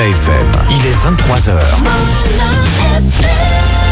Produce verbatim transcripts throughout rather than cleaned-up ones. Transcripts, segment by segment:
Mona F M. Il est vingt-trois heures. Mona F M.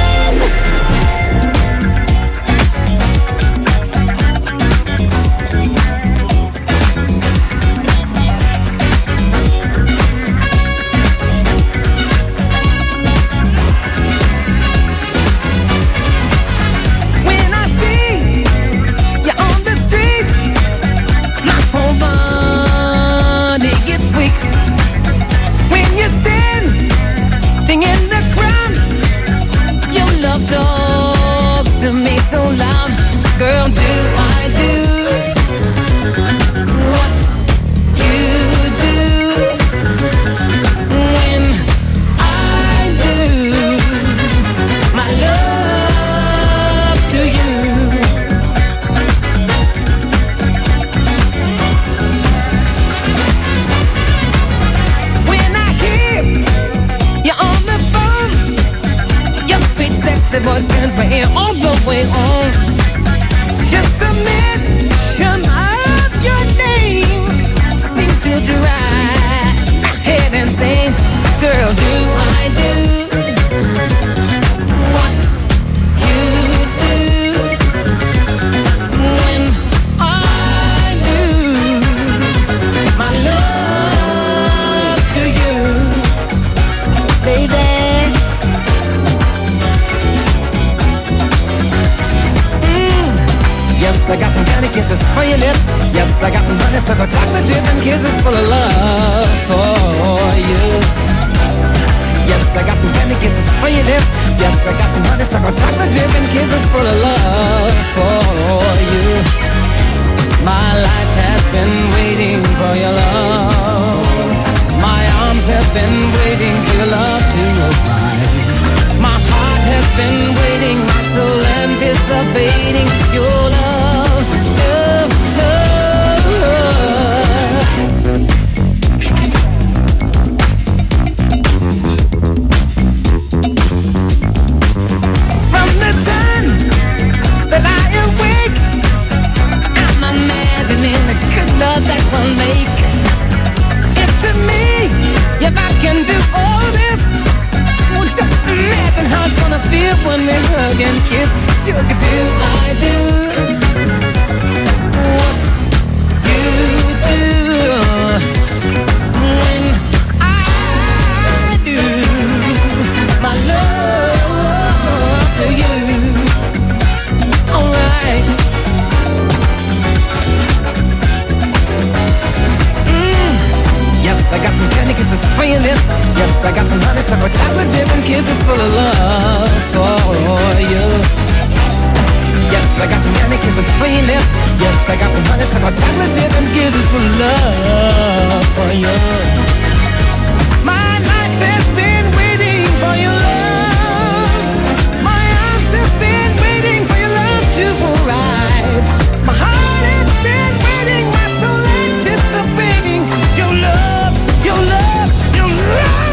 Girl, do I do what you do when I do my love to you? When I hear you on the phone, your sweet sexy voice turns my ear all the way on. Just a mention of your name seems to drive my head insane. Girl, do I do what you do when I do my love to you, baby? Yes, I got some candy kisses for your lips. Yes, I got some honeysuckle chocolate dip and kisses full of love for you. Yes, I got some candy kisses for your lips. Yes, I got some honeysuckle chocolate dip and kisses full of love for you. My life has been waiting for your love. My arms have been waiting for your love to arrive. My heart has been waiting, my soul anticipating your love, love, love. From the time that I awake, I'm imagining the good love that we'll make. If to me, if I can do all this, well, just imagine how it's gonna feel when we hug and kiss. Sugar, do I do what you do when I do my love to you? Alright. Yes, I got some candy kisses for your lips. Yes, I got some honeysuckle chocolate dip and kisses full of love for you. Yes, I got some candy kisses for your lips. Yes, I got some honeysuckle chocolate dip and kisses full of love for you. My life has been waiting for your love. My arms have been waiting for your love to arrive. My heart has been waiting, my soul anticipating your love, your love, your love.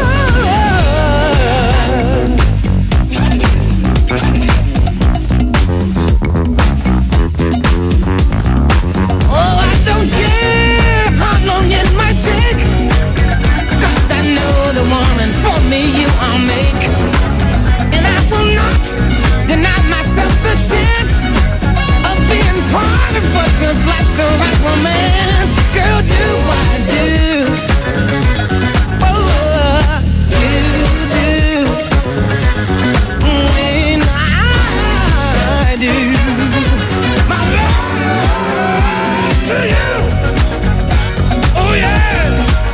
Oh, I don't care how long it might take, 'cause I know the woman for me you I'll make. And I will not deny myself the chance of being part of what feels like the right romance. Girl, do I do oh, you do when I do my love to you? Oh yeah.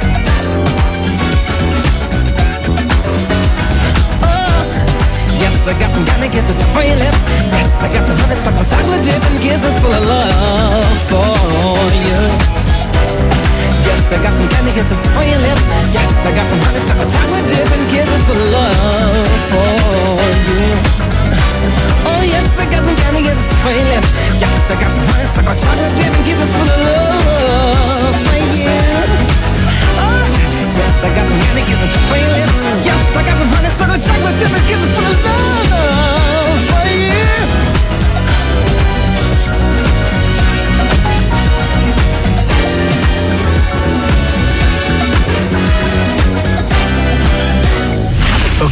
Oh, yes, I got some candy kisses for your lips. Yes, I got some honeysuckle chocolate dip and kisses full of love for you. Yes, I got some candy kisses for your lips. Yes, I got some honeysuckle chocolate dip and kisses full of love for you. Oh yes, I got some candy kisses for your lips. Yes, I got some honeysuckle chocolate dip and kisses full of love for you. Oh, yes, I got some candy kisses for your lips. Yes, I got some honeysuckle chocolate dip and kisses full of love for you.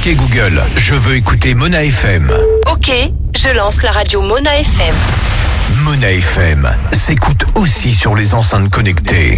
Ok Google, je veux écouter Mona F M. Ok, je lance la radio Mona F M. Mona F M s'écoute aussi sur les enceintes connectées.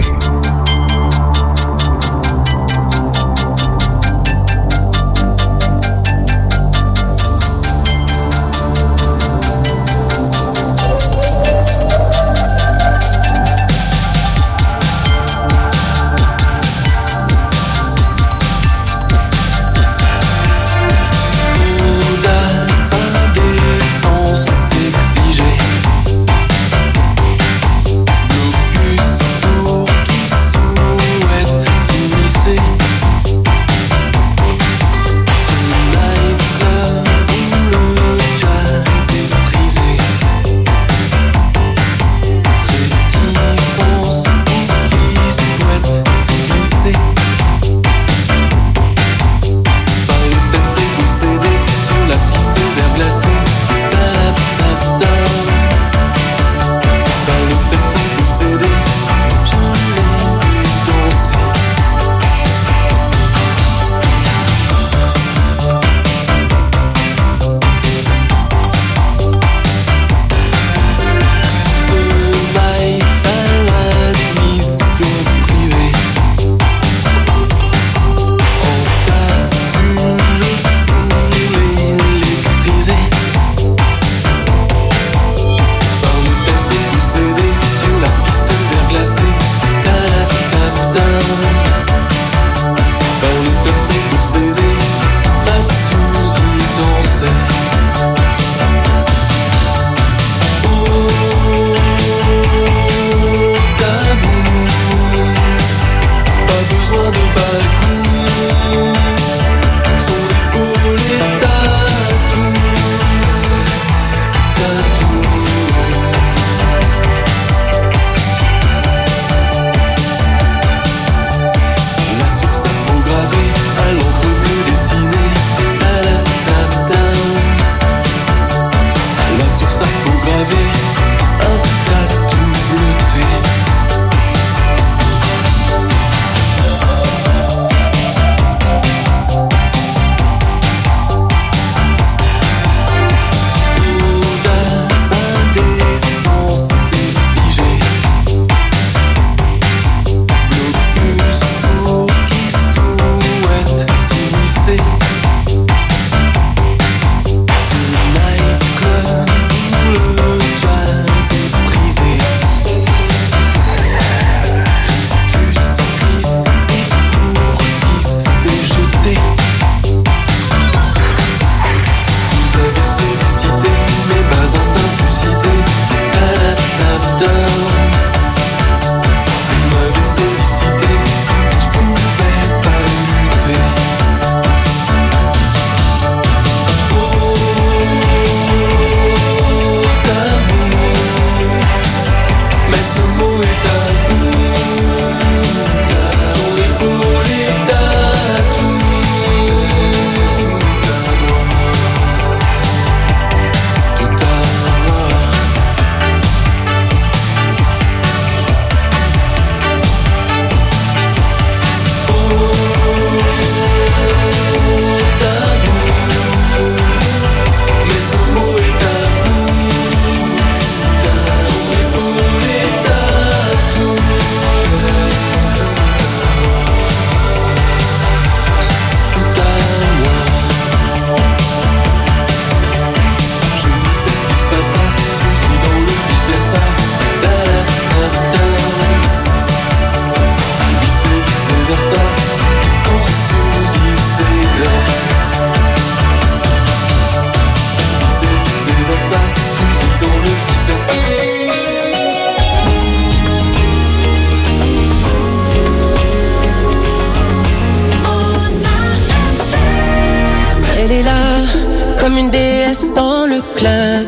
comme une déesse dans le club.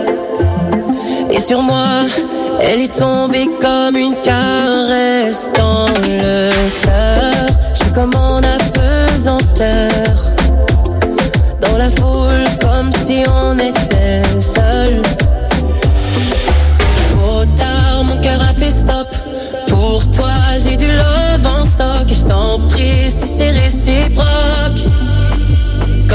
Et sur moi, elle est tombée comme une caresse dans le cœur. Je suis comme en apesanteur, dans la foule comme si on était seul. Trop tard, mon cœur a fait stop. Pour toi, j'ai du love en stock. Et je t'en prie, si c'est réciproque.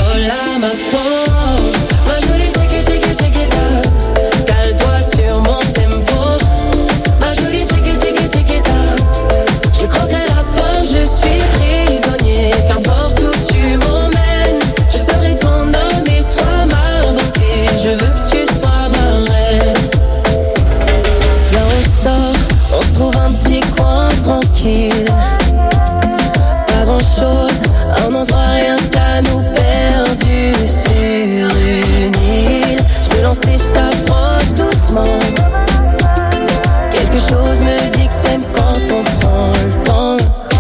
ma peau. Ma jolie check it, check it, check it out. Cale-toi sur mon tempo. Ma jolie check it, check it, check it out. Je croquerai la porte, je suis prisonnier. Qu'importe où tu m'emmènes, je serai ton homme et toi ma beauté. Je veux que tu sois ma reine. Viens on sort, on se trouve un petit coin tranquille. Pas grand chose, un endroit rien qu'à nous perdu sur une île. Je me lance et je t'approche doucement. Quelque chose me dit que t'aimes quand on prend le temps.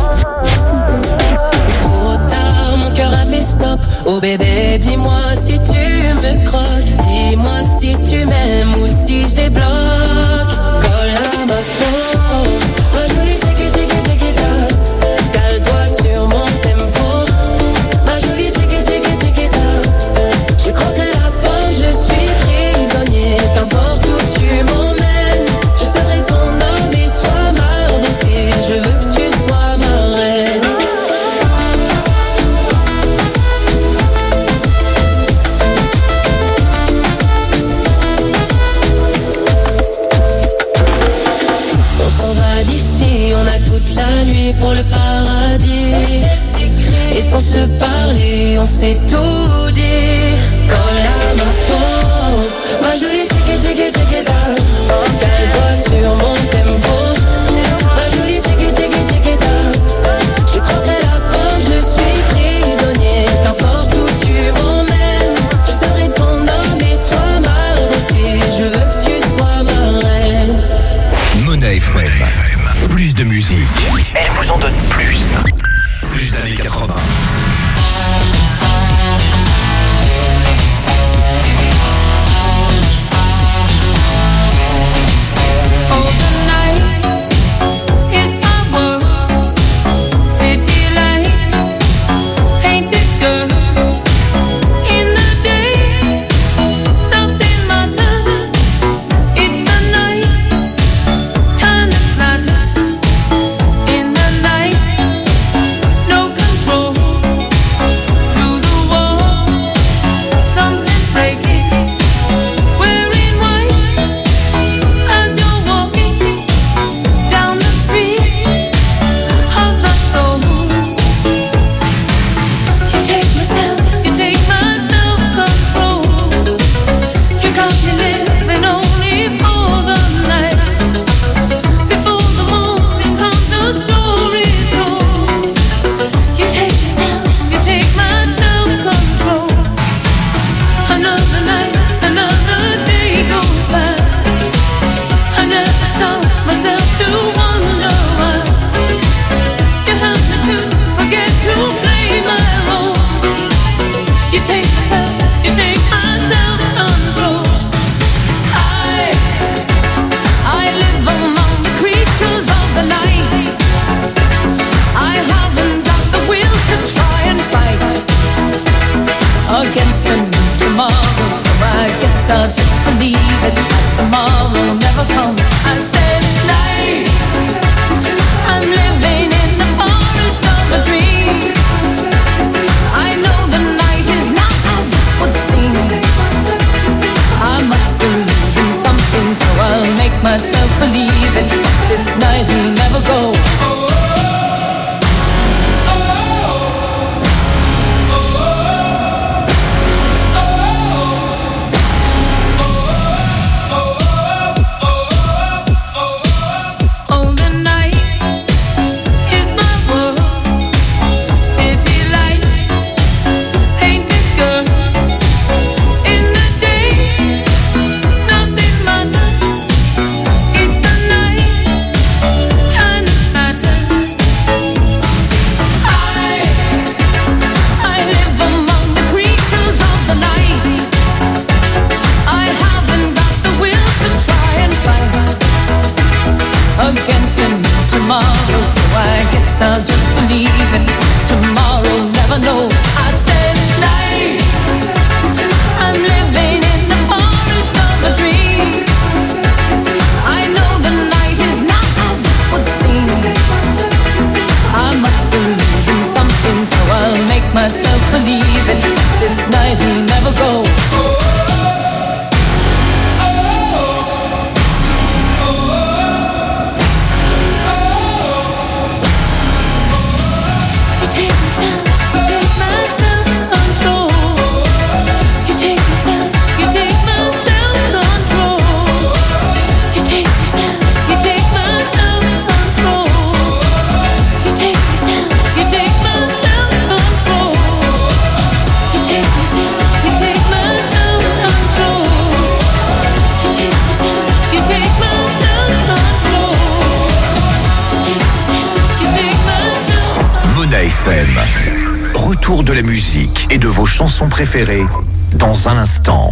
C'est trop tard, mon cœur a fait stop. Oh bébé, dis-moi si tu me croques. Dis-moi si tu m'aimes ou si je débloque. Colle à ma peau. Ma jolie check it, check it, check it out. Cale-toi sur mon tempo. Ma jolie check it, check it, check it out. Je croquerai la porte, je suis prisonnier. Qu'importe où tu m'emmènes, je serai ton homme et toi ma beauté. Je veux que tu sois ma reine. On s'en va d'ici, on a toute la nuit pour le paradis. Et sans se parler, on s'est tout dit. Colle à ma peau. Ma jolie check it, check it, check it out. Cale-toi sur mon tempo. Ma jolie check it, check it, check it out. Je croquerai la porte, je suis prisonnier. Qu'importe où tu m'emmènes, je serai ton homme et toi ma beauté. Je veux que tu sois ma reine. Mona F M. Plus de musique. Elle vous en donne plus. Plus d'années quatre-vingts. Time M. Retour de la musique et de vos chansons préférées dans un instant.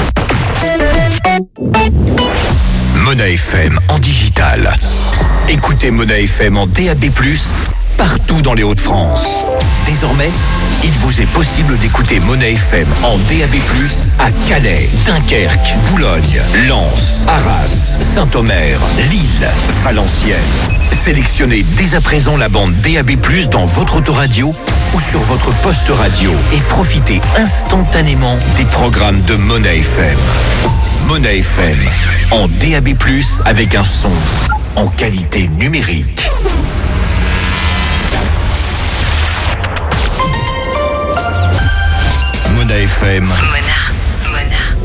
Mona F M en digital. Écoutez Mona F M en D A B plus, partout dans les Hauts-de-France. Désormais, il vous est possible d'écouter Mona F M en D A B plus à Calais, Dunkerque, Boulogne, Lens, Arras, Saint-Omer, Lille, Valenciennes. Sélectionnez dès à présent la bande D A B plus dans votre autoradio ou sur votre poste radio et profitez instantanément des programmes de Mona F M. Mona F M en D A B plus avec un son en qualité numérique. Mona F M. Mona, Mona.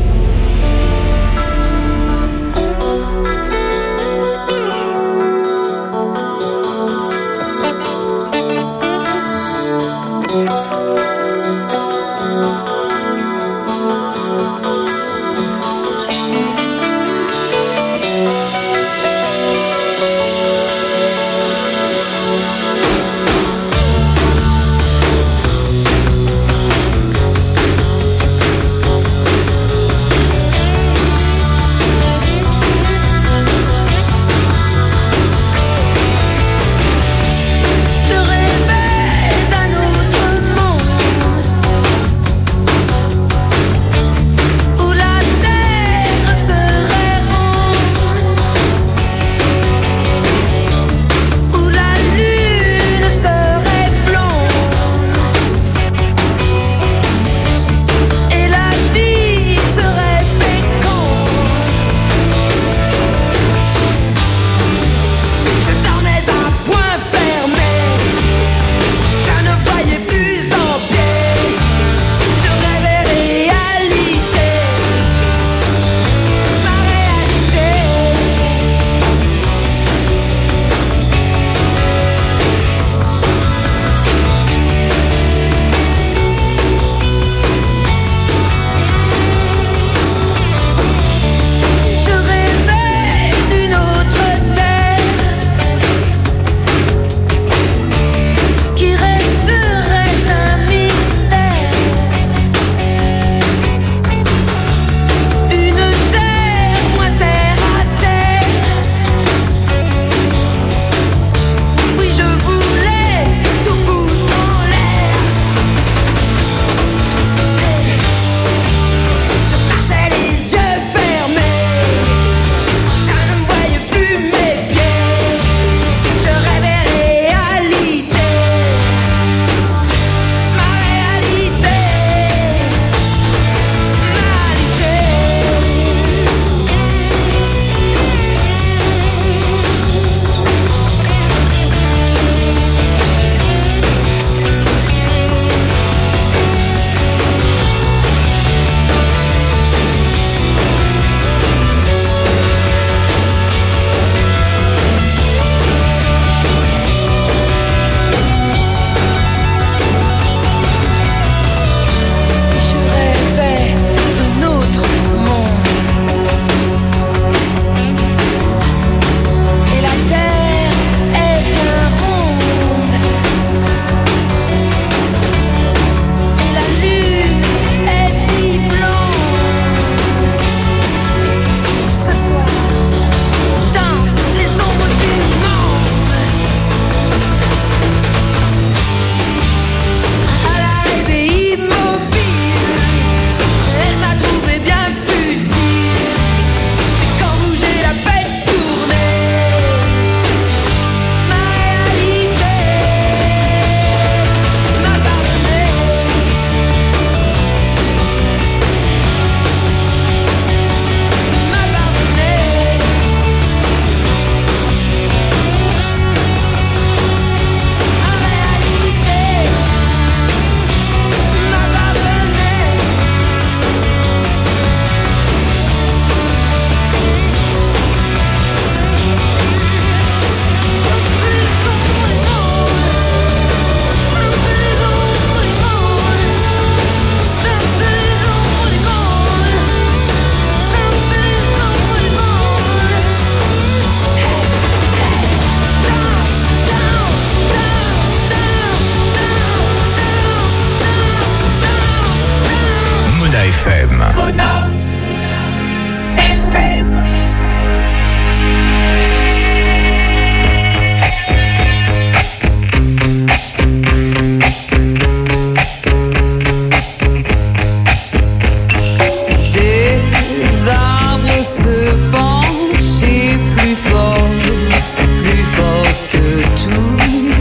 l'arbre se penche et plus fort, plus fort que tout,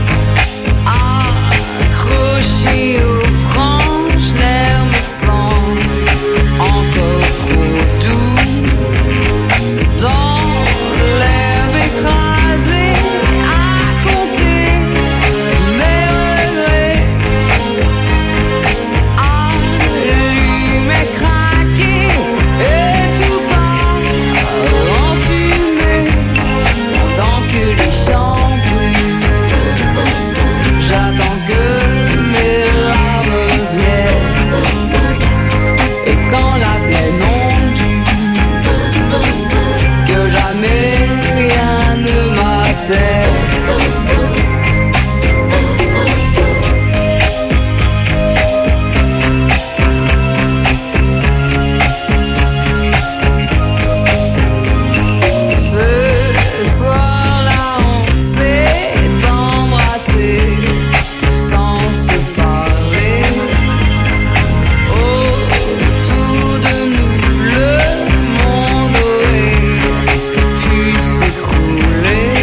accroché aux branches, l'air me semble encore trop doux. Dans l'herbe écrasée, à compter mes regrets, allumer, craquer et tout part en fumée pendant que les champs brûlent. J'attends que mes larmes viennent et quand la plaine ondule, que jamais rien ne m'atteigne. Ce soir-là, on s'est embrassé sans se parler. Autour de nous, le monde aurait pu s'écrouler.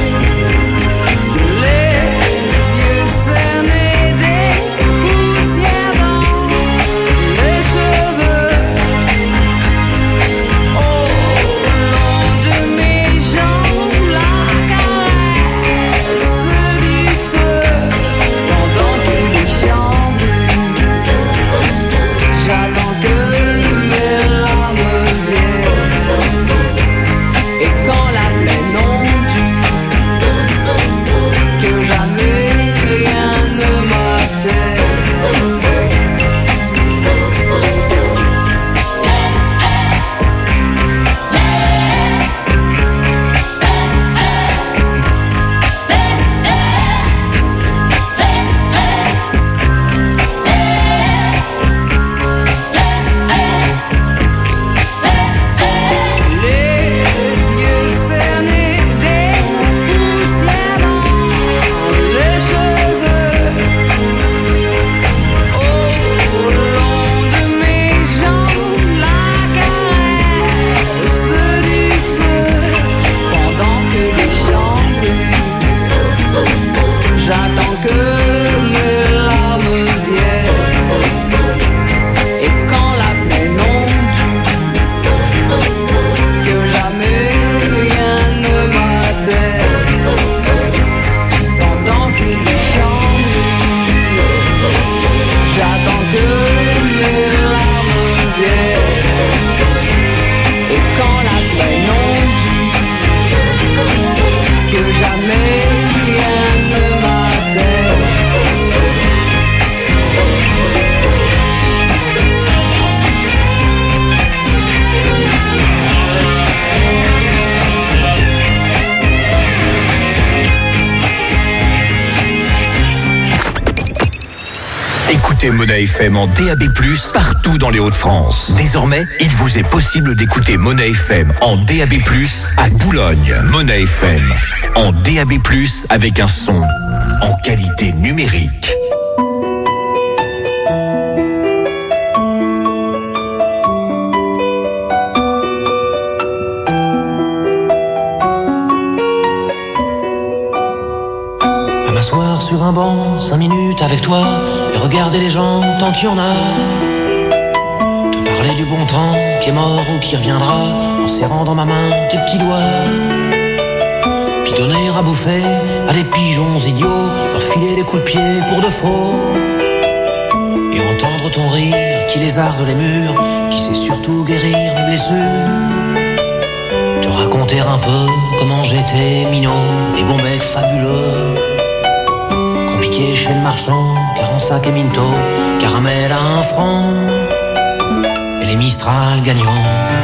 Les yeux cernés, des poussières dans les cheveux. Au long de mes jambes, la caresse du feu pendant que les champs brûlent. J'attends que mes larmes viennent et quand la plaine ondule, que jamais rien ne m'atteigne. Les yeux cernés, des poussières dans les cheveux. Au long de mes jambes, la caresse du feu pendant que les champs brûlent. J'attends que mes larmes viennent et quand la plaine ondule, que jamais rien ne m'atteigne. Pendant que les champs brûlent, j'attends que mes larmes viennent et quand la plaine ondule, que jamais rien ne m'atteigne. Écoutez Mona F M en D A B plus, partout dans les Hauts-de-France. Désormais, il vous est possible d'écouter Mona F M en D A B plus, à Boulogne. Mona F M en D A B plus, avec un son en qualité numérique. À m'asseoir sur un banc, cinq minutes avec toi, et regarder les gens tant qu'il y en a. Te parler du bon temps qui est mort ou qui reviendra, en serrant dans ma main tes petits doigts. Puis donner à bouffer à des pigeons idiots, leur filer des coups de pied pour de faux. Et entendre ton rire qui lézarde les murs, qui sait surtout guérir mes blessures. Te raconter un peu comment j'étais minot, les bons becs fabuleux. Compliqué chez le marchand, car en sac et minto, caramel à un franc, et les Mistral gagnants.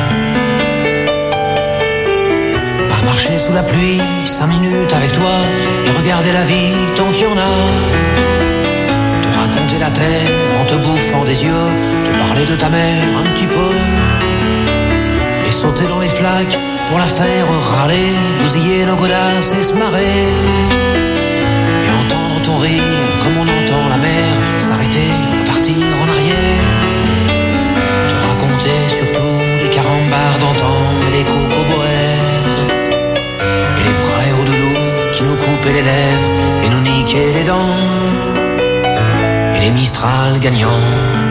À marcher sous la pluie, cinq minutes avec toi, et regarder la vie tant qu'il y en a. Te raconter la terre en te bouffant des yeux, te parler de ta mère un petit peu, et sauter dans les flaques pour la faire râler, bousiller nos godasses et se marrer. Et entendre ton rire comme on entend la mer s'arrêter, repartir en arrière. Te raconter surtout les quarante lombards d'antan, et les cocoboères, et les frères au doudou qui nous coupaient les lèvres et nous niquaient les dents, et les Mistral gagnants.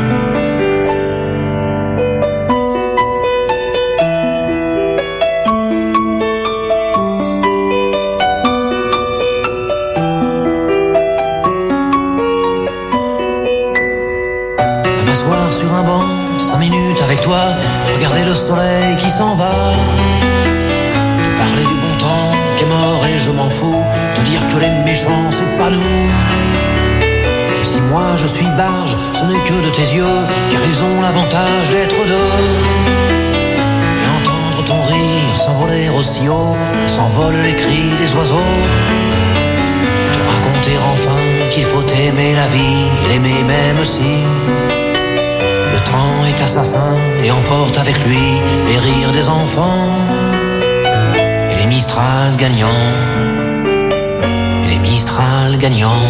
Sur un banc, cinq minutes avec toi, regarder le soleil qui s'en va, te parler du bon temps qui est mort et je m'en fous, te dire que les méchants c'est pas nous, et si moi je suis barge, ce n'est que de tes yeux, car ils ont l'avantage d'être deux, et entendre ton rire s'envoler aussi haut que s'envolent les cris des oiseaux, te raconter enfin qu'il faut aimer la vie et l'aimer même si le temps est assassin et emporte avec lui les rires des enfants et les Mistral gagnants, et les Mistral gagnants.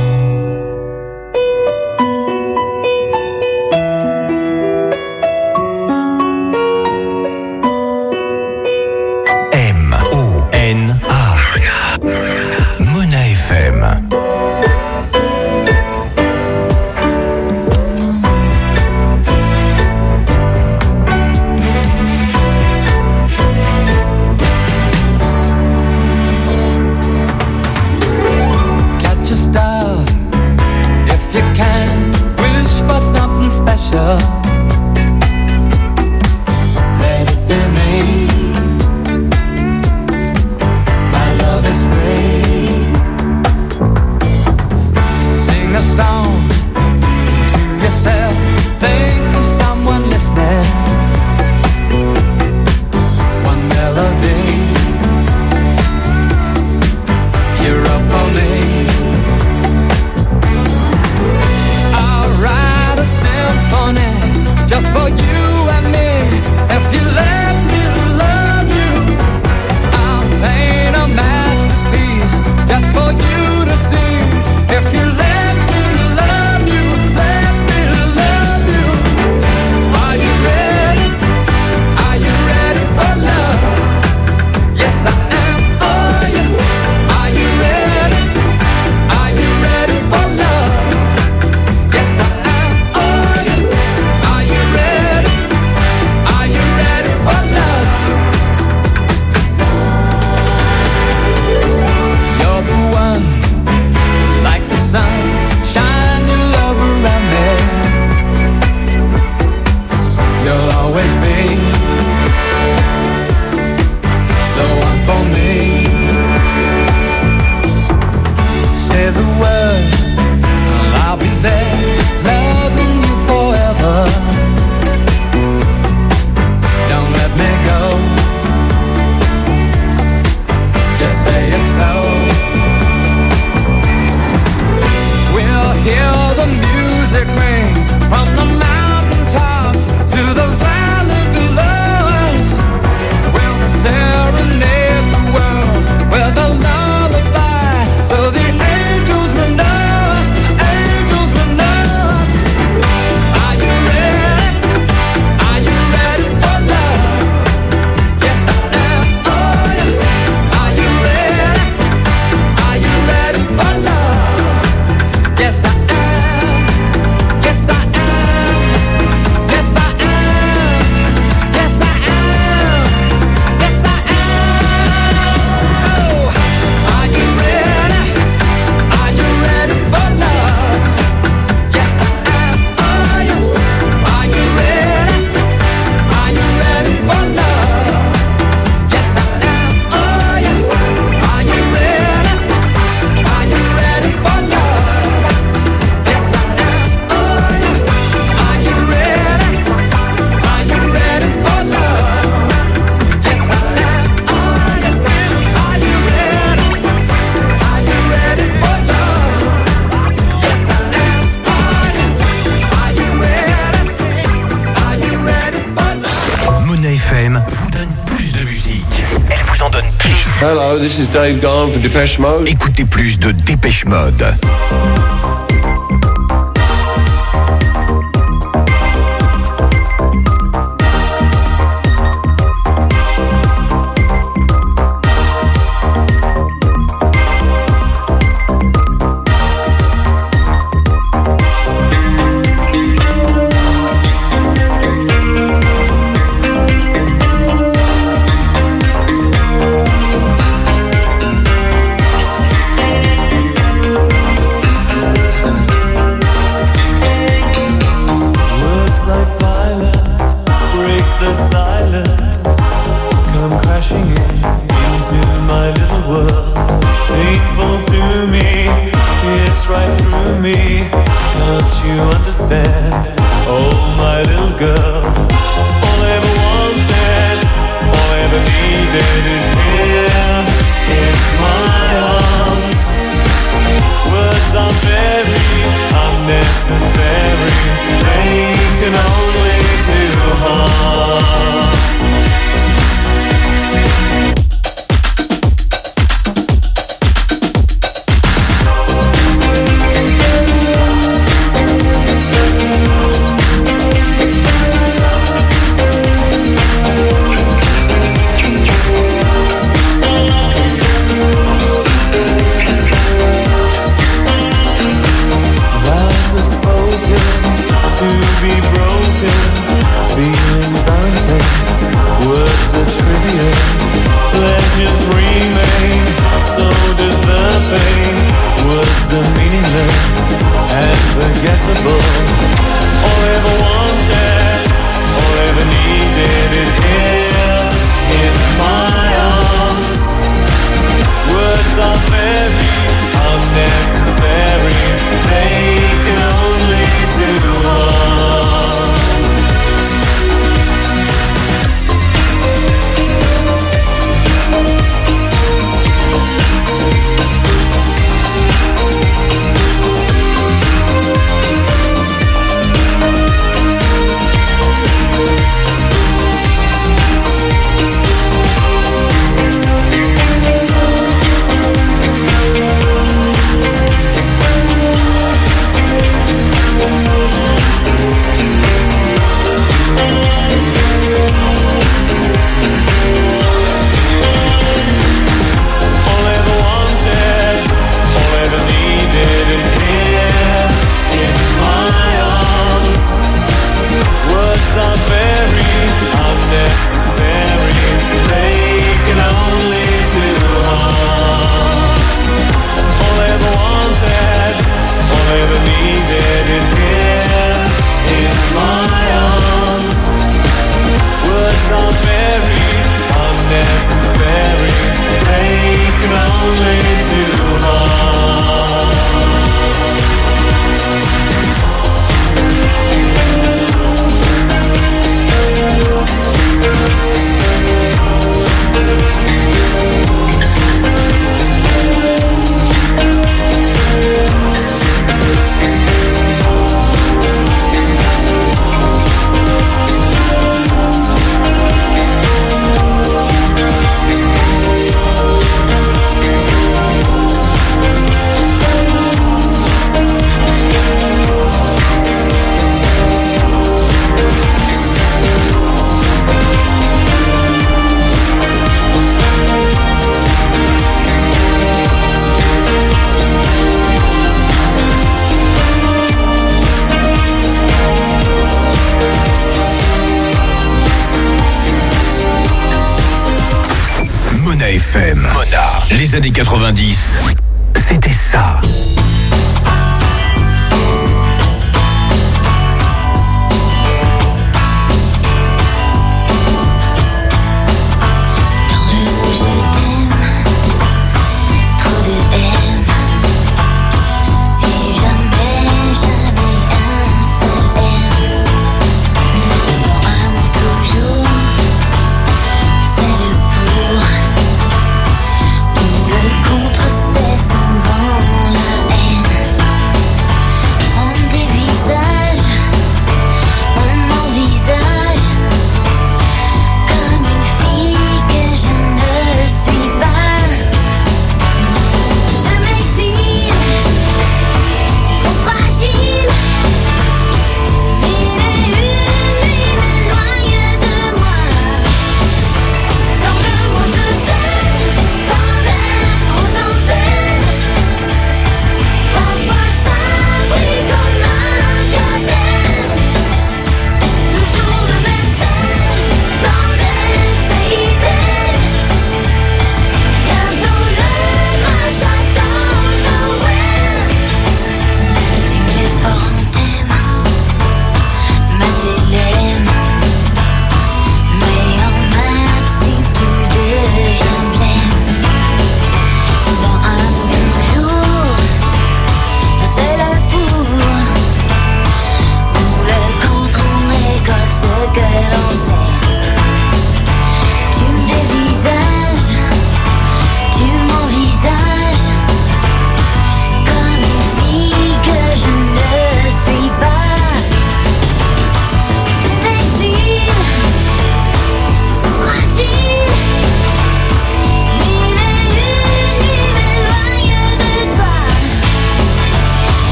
M O N A Mona F M. Let it be me. My love is free. Sing a song to yourself. Think of someone listening. One melody. You're up for me. Just for you and me, if you let me love you, I'll paint a masterpiece just for you to see. If you let me love you, let me love you. Are you ready? Are you ready for love? Yes, I am. Are you? Are you ready? Are you ready for love? Yes, I am. Hello, this is Dave Gahan for Depeche Mode. Écoutez plus de Dépêche Mode. needed is here in my arms. Words are very unnecessary, they can only do harm. Les années quatre-vingt-dix, c'était ça. Contre, c'est souvent la haine.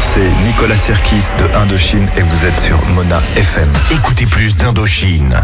c'est Nicolas Sirkis de Indochine et vous êtes sur Mona F M. Écoutez plus d'Indochine.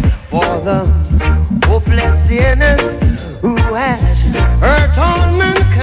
the hopeless sinners who has hurt all mankind.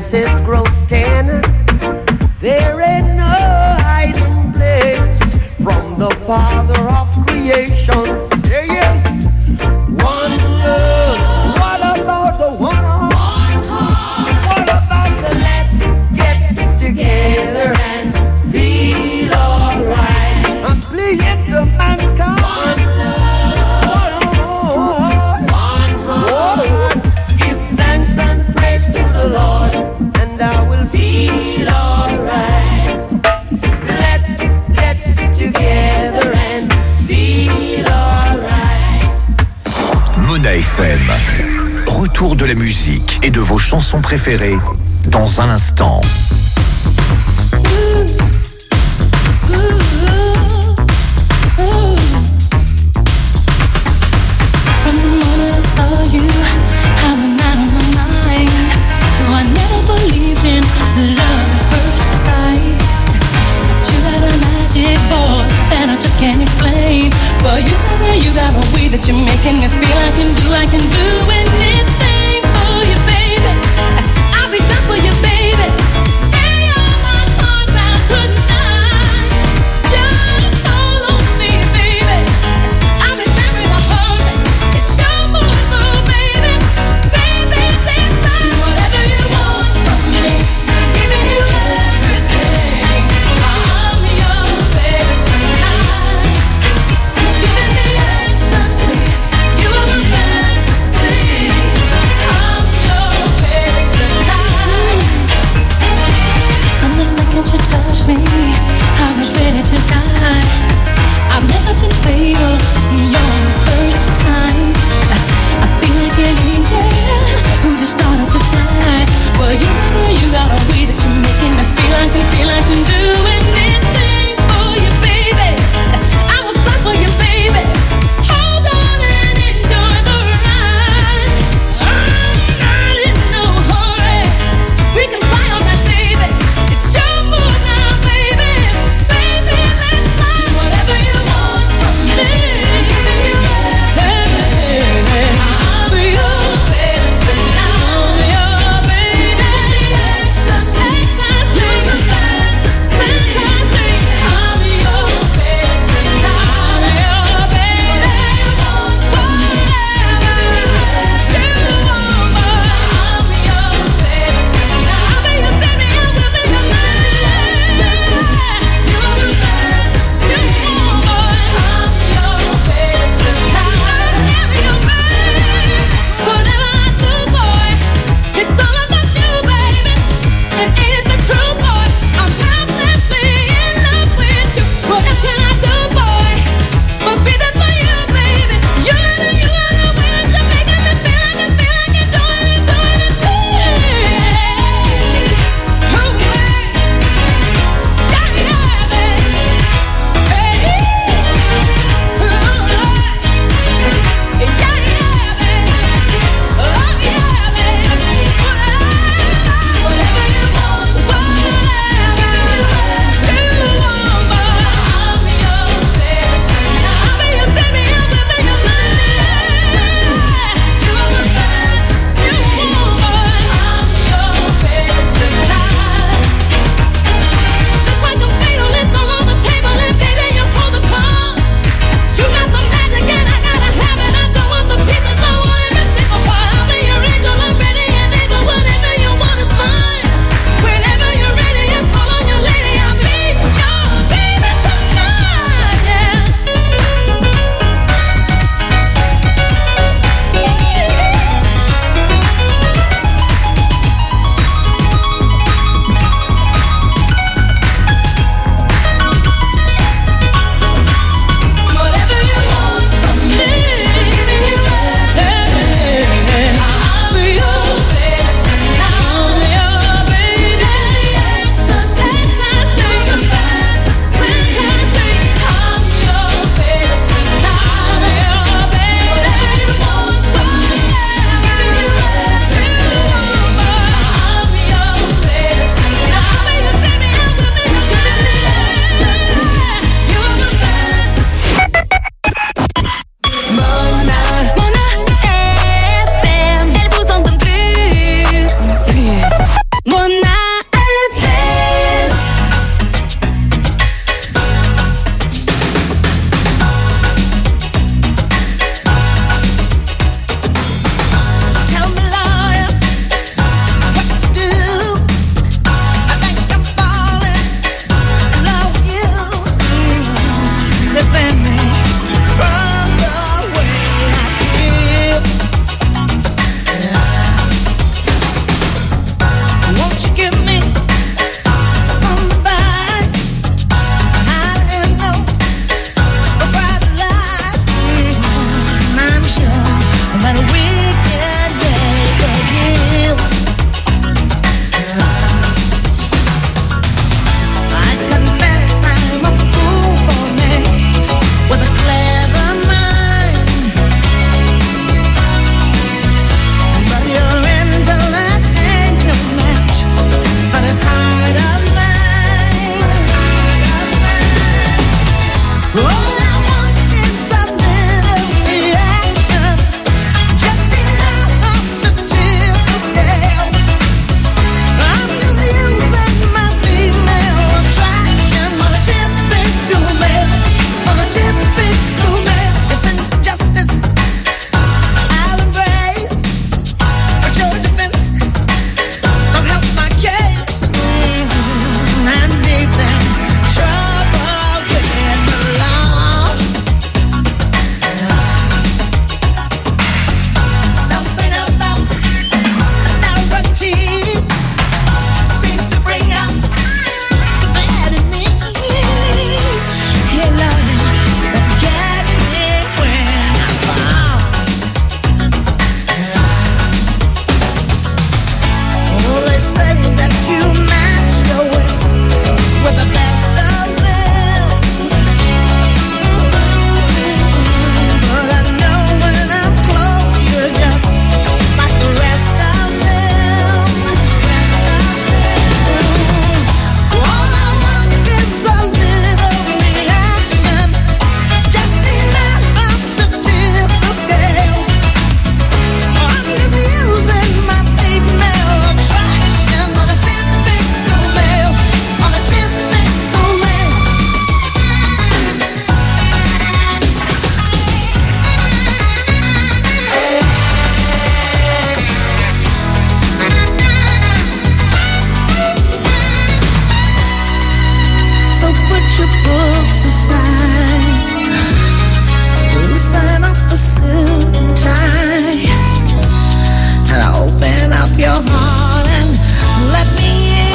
grasses grow thin. There ain't no hiding place from the Father of creation. Yeah, yeah. One love. What about the one heart? What about the let's get together and feel alright? I'm pleading to mankind. One love. One heart. One heart. Give thanks and praise to the Lord, and I will feel alright. Let's get together and feel alright. Mona F M. Retour de la musique et de vos chansons préférées dans un instant. Can't explain, but you got a, you got a way that you're making me feel I can do, I can do anything for you, baby. I'll be done for you, baby. Carry all my heart out tonight. and open up your heart and let me in.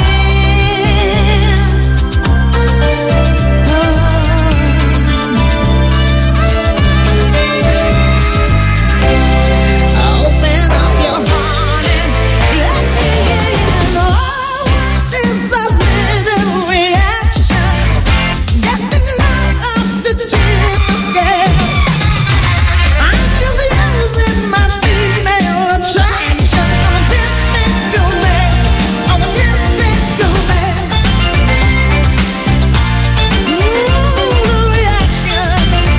Open up your heart and let me in. Oh, what is a little reaction? Just enough of the tip of scales. I'm just using my female attraction. I'm a typical man. I'm a typical man. Ooh, the reaction.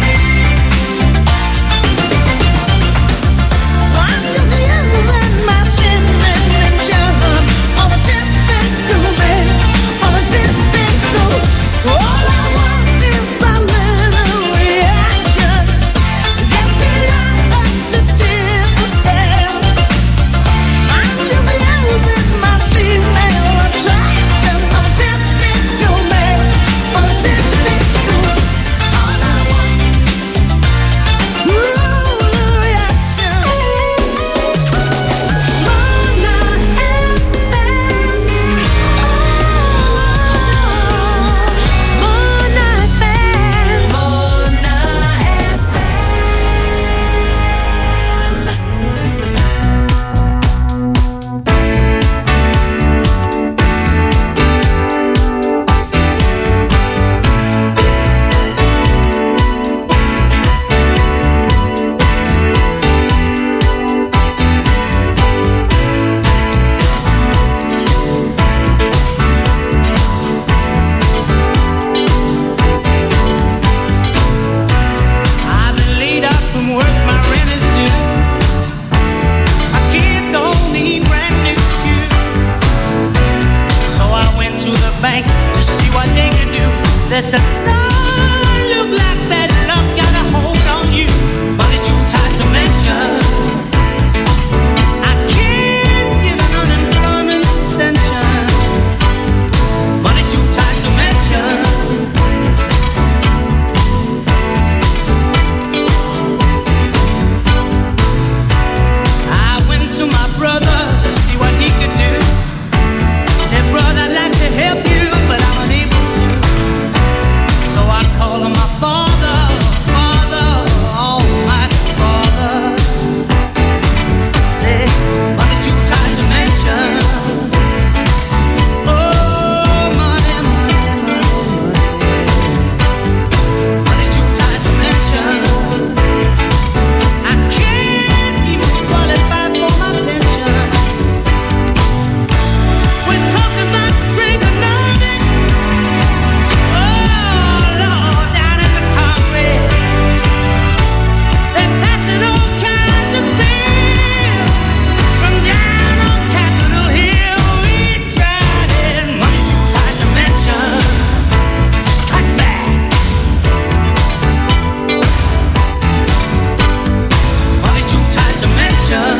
I'm just using my feminine charm. I'm a typical man. I'm a typical. All I want is a little reaction. Just enough of the tip of scale. I'm just using my female attraction. I'm a typical man. I'm a typical. All I want. Ooh, the reaction. Mona F M. Mona F M. Mona F I've been laid up from work, my rent is due. My kids all need brand new shoes. So I went to the bank to see what they could do. They said, son, look like that luck got a hold on you. But it's too tight to mention. I can't give an unemployment extension. But it's too tight to mention. I went to my brother to see what he could do. Said, brother, I'd like to help you, but I'm unable to. So I called on my father, father, almighty father. Said, but it's too tight to mention. Oh, money, money, money, money. But it's too tight to mention. I can't even qualify for my pension. We're talking about Reaganomics. Oh, Lord, down in the Congress. They're passing all kinds of bills. From down on Capitol Hill, we tried it. Money too tight to mention. Cut back. Money too tight to mention.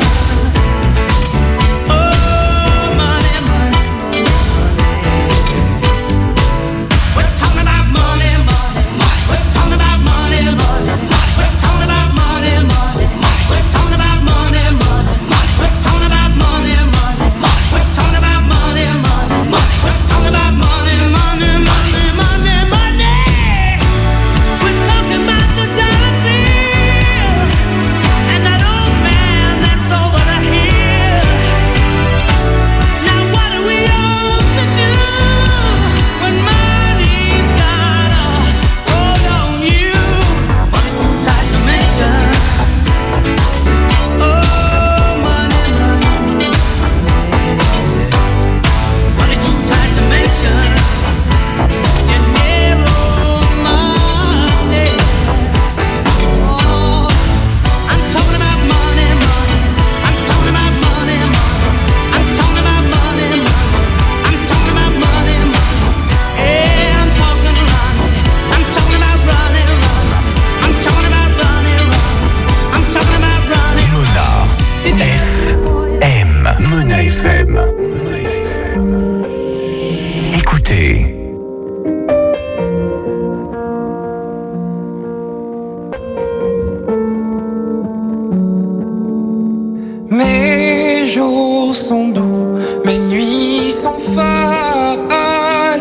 Oh, money, money, money, money. We're talking about money, money, money. We're talking about money, money, money. We're talking about money, money, money. We're talking about money, money, money. We're talking about money, money, money. We're talking about money, money, money. We're talking about money, money, money, money, money. We're talking about the dollar bill and that old man that's over the hill. Now what are we all to do when money's got a hold on you? Money too tight to mention. Oh, money, money, money. Money too tight to mention. You never money. Oh, I'm talking about money, money. I'm talking about money, money. I'm talking about money, money. I'm talking about money, money. Yeah, I'm talking money. I'm talking about running, running. I'm talking about running, running. I'm talking about running. Mona F M. Mona F M. Écoutez. Mais Mes jours sont doux, mes nuits sont folles,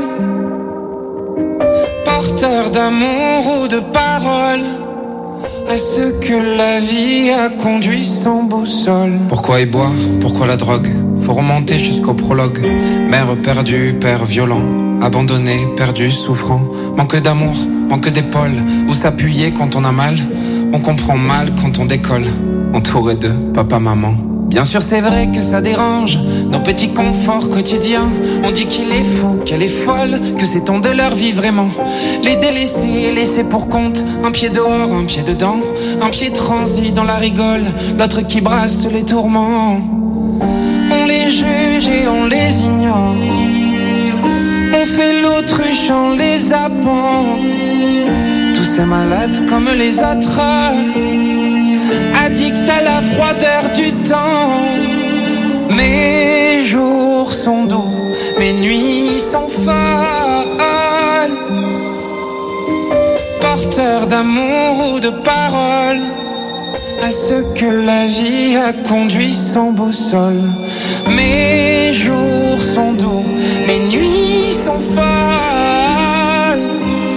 porteur d'amour ou de paroles, à ce que la vie a conduit sans boussole. Pourquoi y boire? Pourquoi la drogue? Faut remonter jusqu'au prologue. Mère perdue, père violent, abandonné, perdu, souffrant. Manque d'amour, manque d'épaules, où s'appuyer quand on a mal. On comprend mal quand on décolle, entouré de papa, maman. Bien sûr c'est vrai que ça dérange, nos petits conforts quotidiens. On dit qu'il est fou, qu'elle est folle, que c'est ton de leur vie vraiment. Les délaissés, laissés pour compte, un pied dehors, un pied dedans. Un pied transi dans la rigole, l'autre qui brasse les tourments. On les juge et on les ignore, on fait l'autruche en les zappant. Tous ces malades comme les autres, addict à la froideur du temps. Mes jours sont doux, mes nuits sont folles, porteur d'amour ou de paroles, à ce que la vie a conduit sans boussole. Mes jours sont doux, mes nuits sont folles,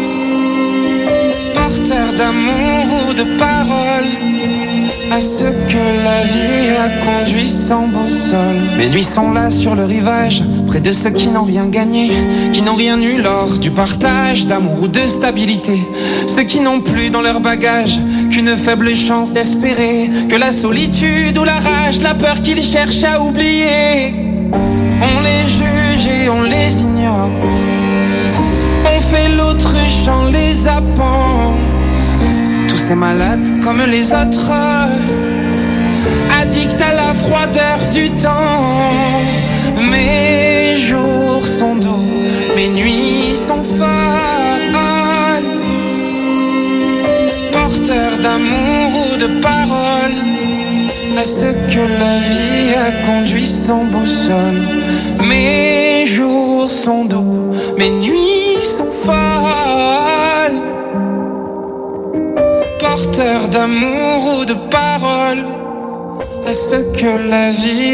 porteur d'amour ou de paroles, à ce que la vie a conduit sans boussole. Mes nuits sont là sur le rivage, près de ceux qui n'ont rien gagné, qui n'ont rien eu lors du partage d'amour ou de stabilité. Ceux qui n'ont plus dans leur bagage qu'une faible chance d'espérer, que la solitude ou la rage, la peur qu'ils cherchent à oublier. On les juge et on les ignore, on fait l'autruche en les zappant. Tous ces malades comme les autres, addicts à la froideur du temps. Mes jours sont doux, mes nuits sont folles, porteur d'amour ou de paroles, à ce que la vie a conduit sans boussole. Mes jours sont doux, mes nuits sont folles, porteur d'amour ou de paroles, à ce que la vie